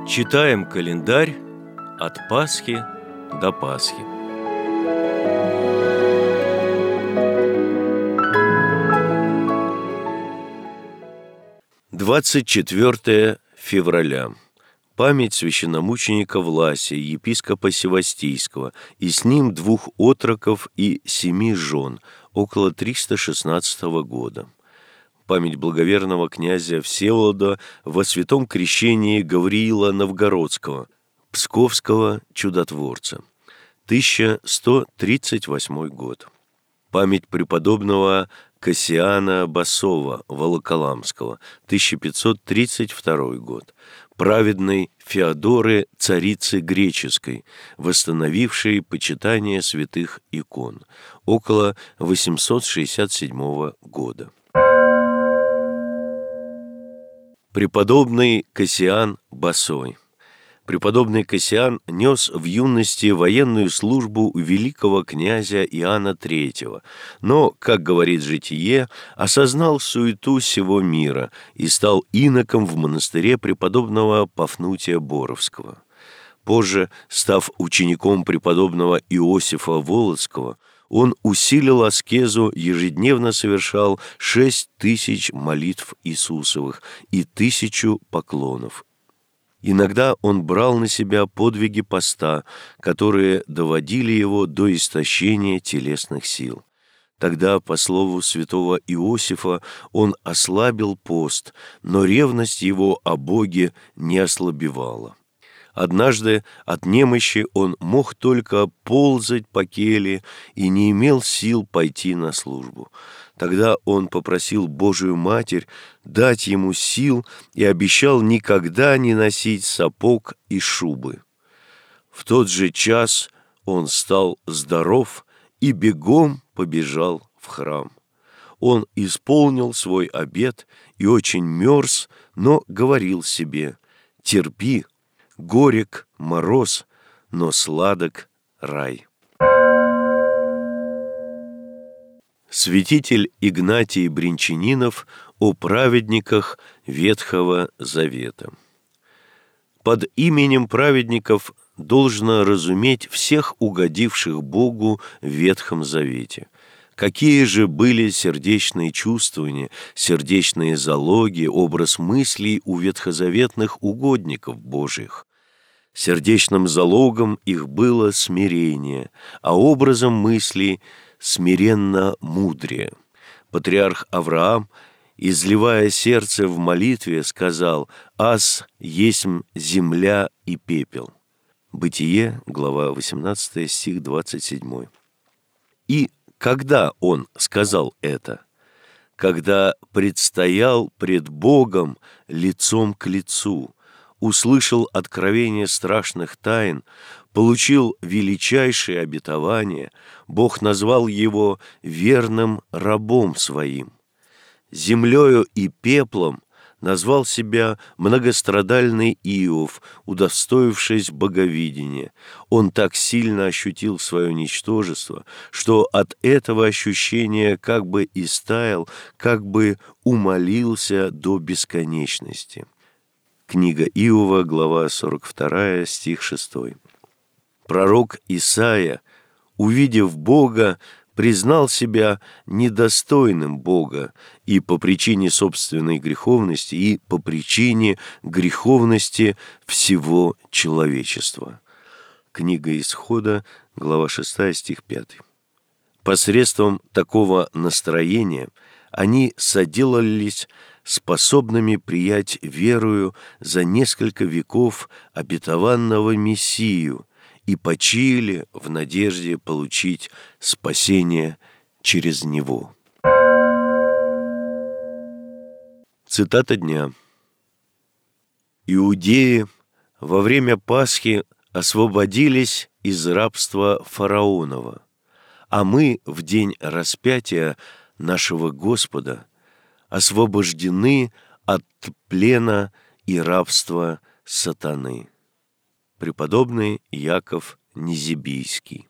Читаем календарь от Пасхи до Пасхи. Двадцать 24 февраля. Память священномученика Власия, епископа Севастийского, и с ним 2 отроков и 7 жен, около 316 года. Память благоверного князя Всеволода во святом крещении Гавриила Новгородского, псковского чудотворца, 1138 год. Память преподобного Кассиана Басова Волоколамского, 1532 год. Праведной Феодоры, царицы греческой, восстановившей почитание святых икон, около 867 года. Преподобный Кассиан Басой. Преподобный Кассиан нес в юности военную службу у великого князя Иоанна III, но, как говорит житие, осознал суету сего мира и стал иноком в монастыре преподобного Пафнутия Боровского. Позже, став учеником преподобного Иосифа Волоцкого, он усилил аскезу, ежедневно совершал 6000 молитв Иисусовых и 1000 поклонов. Иногда он брал на себя подвиги поста, которые доводили его до истощения телесных сил. Тогда, по слову святого Иосифа, он ослабил пост, но ревность его о Боге не ослабевала. Однажды от немощи он мог только ползать по келье и не имел сил пойти на службу. Тогда он попросил Божию Матерь дать ему сил и обещал никогда не носить сапог и шубы. В тот же час он стал здоров и бегом побежал в храм. Он исполнил свой обет и очень мерз, но говорил себе: «Терпи, горек мороз, но сладок рай». Святитель Игнатий Бринчанинов о праведниках Ветхого Завета. Под именем праведников должно разуметь всех угодивших Богу в Ветхом Завете. Какие же были сердечные чувствования, сердечные залоги, образ мыслей у ветхозаветных угодников Божьих? Сердечным залогом их было смирение, а образом мыслей – смиренно мудрее. Патриарх Авраам, изливая сердце в молитве, сказал: «Аз есмь земля и пепел». Бытие, глава 18, стих 27. И когда он сказал это? Когда предстоял пред Богом лицом к лицу, услышал откровение страшных тайн, получил величайшие обетования, Бог назвал его верным рабом своим. Землею и пеплом назвал себя многострадальный Иов, удостоившись боговидения. Он так сильно ощутил свое ничтожество, что от этого ощущения как бы истаял, как бы умолился до бесконечности. Книга Иова, глава 42, стих 6. Пророк Исаия, увидев Бога, признал себя недостойным Бога и по причине собственной греховности, и по причине греховности всего человечества. Книга Исхода, глава 6, стих 5. Посредством такого настроения они соделались способными приять верою за несколько веков обетованного Мессию и почили в надежде получить спасение через Него. Цитата дня. Иудеи во время Пасхи освободились из рабства фараонова, а мы в день распятия нашего Господа освобождены от плена и рабства сатаны. Преподобный Яков Незебийский.